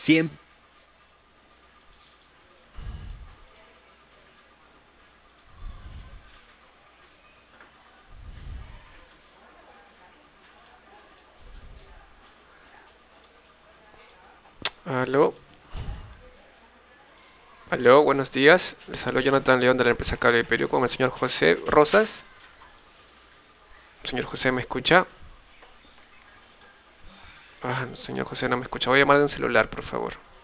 Siempre. Aló, aló, buenos días. Les hablo Jonathan León de la empresa Cable Imperio con el señor José Rosas. Señor José, ¿me escucha? Ah, no, señor José no me escucha. Voy a llamar de un celular, por favor.